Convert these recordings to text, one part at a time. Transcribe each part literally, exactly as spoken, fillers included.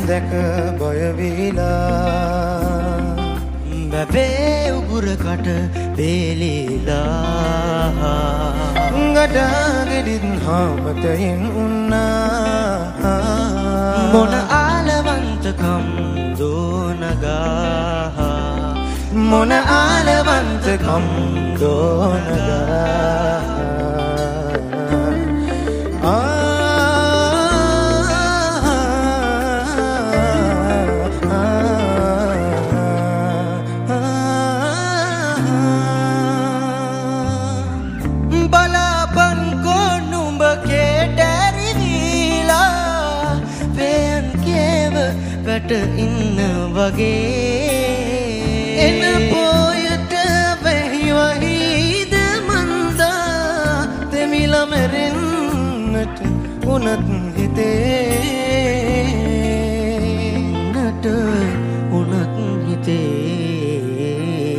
දැක බය වීලා බැබේ උගුරකට වේලිලා ගඩාගෙඩිත් හාමතයෙන් උන්නා මොන ආලවන්තකම් දෝනගා මොන ආලවන්තකම් දෝනගා ඉන්න වගේ එන පොයට වැහි වහිද මන්දා දෙමිල මැරෙන්නට උනත් හිතේ නට උනත් හිතේ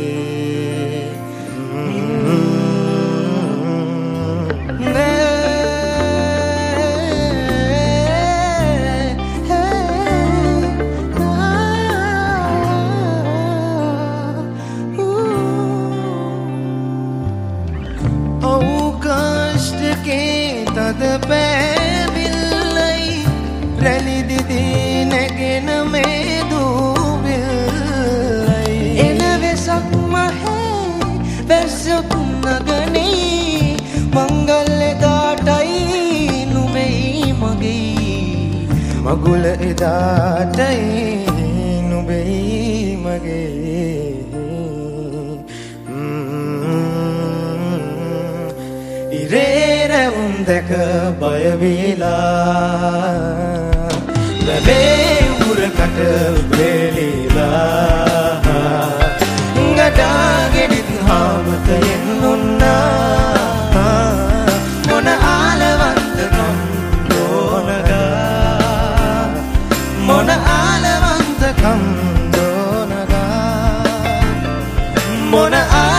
තද පෑවිල්ලයි රැලිදිදි නැගෙන මේ දූවිල්ලයි එන වෙසක් මහේ වැස්සක් නගනේ මංගල දාටයි නුඹෙයි මගේ මගුල එදාටයි නුඹෙයි මගේ ඉරේරවුම් දැක බය වීලා බැබේ උරකට වේලිලා ගඩාගෙඩිත් හාමතයෙන් උන්නා මොන ආලවන්තකම් දෝනගා මොන ආලවන්තකම් දෝනගා මොන